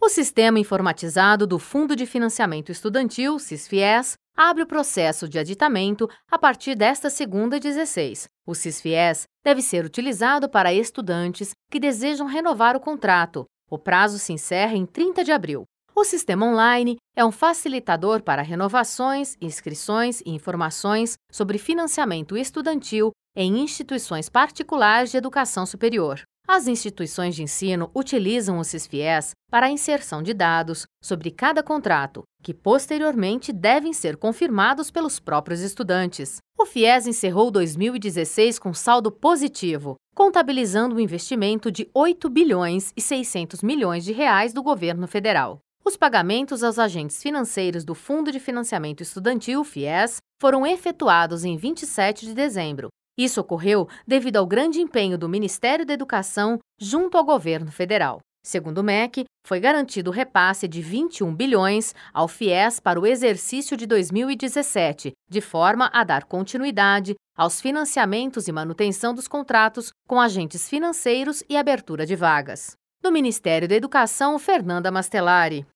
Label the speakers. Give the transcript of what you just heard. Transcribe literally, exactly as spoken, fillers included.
Speaker 1: O Sistema Informatizado do Fundo de Financiamento Estudantil, SISFIES, abre o processo de aditamento a partir desta segunda, dezesseis. O SISFIES deve ser utilizado para estudantes que desejam renovar o contrato. O prazo se encerra em trinta de abril. O sistema online é um facilitador para renovações, inscrições e informações sobre financiamento estudantil em instituições particulares de educação superior. As instituições de ensino utilizam o SISFIES para a inserção de dados sobre cada contrato, que posteriormente devem ser confirmados pelos próprios estudantes. O FIES encerrou dois mil e dezesseis com saldo positivo, contabilizando um investimento de oito bilhões e seiscentos milhões de reais do governo federal. Os pagamentos aos agentes financeiros do Fundo de Financiamento Estudantil, FIES, foram efetuados em vinte e sete de dezembro. Isso ocorreu devido ao grande empenho do Ministério da Educação junto ao governo federal. Segundo o M E C, foi garantido o repasse de vinte e um bilhões ao FIES para o exercício de dois mil e dezessete, de forma a dar continuidade aos financiamentos e manutenção dos contratos com agentes financeiros e abertura de vagas. Do Ministério da Educação, Fernanda Mastellari.